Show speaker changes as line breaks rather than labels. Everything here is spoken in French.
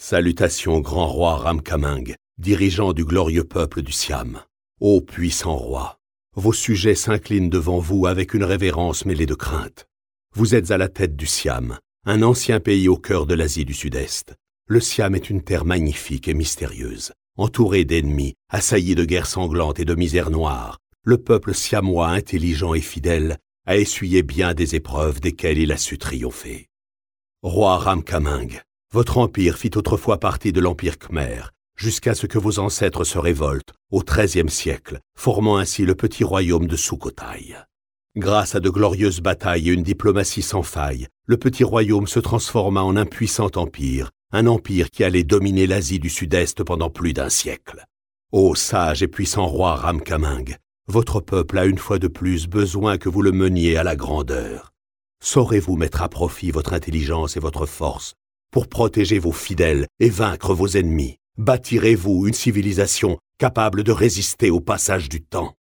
Salutations, grand roi Ramkhameng, dirigeant du glorieux peuple du Siam. Ô puissant roi, vos sujets s'inclinent devant vous avec une révérence mêlée de crainte. Vous êtes à la tête du Siam, un ancien pays au cœur de l'Asie du Sud-Est. Le Siam est une terre magnifique et mystérieuse, entourée d'ennemis, assaillie de guerres sanglantes et de misères noires. Le peuple siamois intelligent et fidèle a essuyé bien des épreuves desquelles il a su triompher. Roi Ramkhameng, votre empire fit autrefois partie de l'empire Khmer, jusqu'à ce que vos ancêtres se révoltent au XIIIe siècle, formant ainsi le petit royaume de Sukhothai. Grâce à de glorieuses batailles et une diplomatie sans faille, le petit royaume se transforma en un puissant empire, un empire qui allait dominer l'Asie du Sud-Est pendant plus d'un siècle. Ô sage et puissant roi Ramkhameng, votre peuple a une fois de plus besoin que vous le meniez à la grandeur. Saurez-vous mettre à profit votre intelligence et votre force pour protéger vos fidèles et vaincre vos ennemis? Bâtirez-vous une civilisation capable de résister au passage du temps?